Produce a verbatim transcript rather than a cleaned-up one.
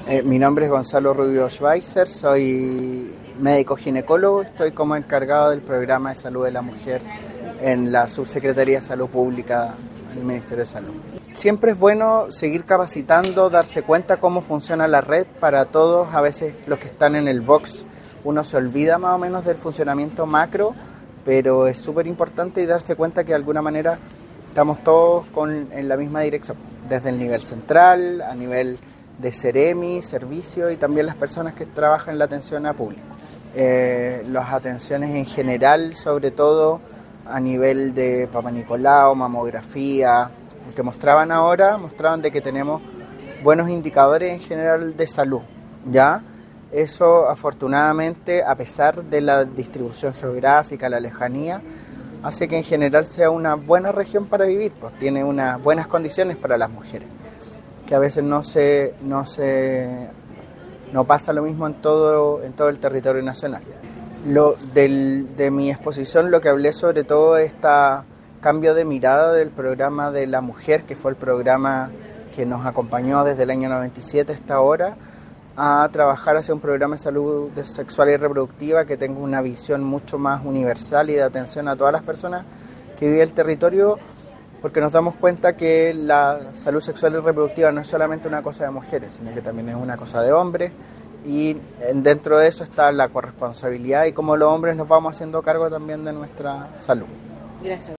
Eh, mi nombre es Gonzalo Rubio Schweizer, soy médico ginecólogo, estoy como encargado del programa de salud de la mujer en la Subsecretaría de Salud Pública del Ministerio de Salud. Siempre es bueno seguir capacitando, darse cuenta cómo funciona la red para todos. A veces los que están en el box, uno se olvida más o menos del funcionamiento macro, pero es súper importante y darse cuenta que de alguna manera estamos todos con, en la misma dirección, desde el nivel central, a nivel de Seremi, servicio y también las personas que trabajan en la atención a público. Eh, las atenciones en general, sobre todo a nivel de Papa Nicolau, mamografía, que mostraban ahora, mostraban de que tenemos buenos indicadores en general de salud, ¿ya? Eso afortunadamente, a pesar de la distribución geográfica, la lejanía, hace que en general sea una buena región para vivir, pues tiene unas buenas condiciones para las mujeres, que a veces no se, no se, no pasa lo mismo en todo, en todo el territorio nacional. Lo del, de mi exposición lo que hablé sobre todo es este cambio de mirada del programa de la mujer, que fue el programa que nos acompañó desde el año noventa y siete hasta ahora, a trabajar hacia un programa de salud sexual y reproductiva que tenga una visión mucho más universal y de atención a todas las personas que viven el territorio, porque nos damos cuenta que la salud sexual y reproductiva no es solamente una cosa de mujeres, sino que también es una cosa de hombres, y dentro de eso está la corresponsabilidad y cómo los hombres nos vamos haciendo cargo también de nuestra salud. Gracias.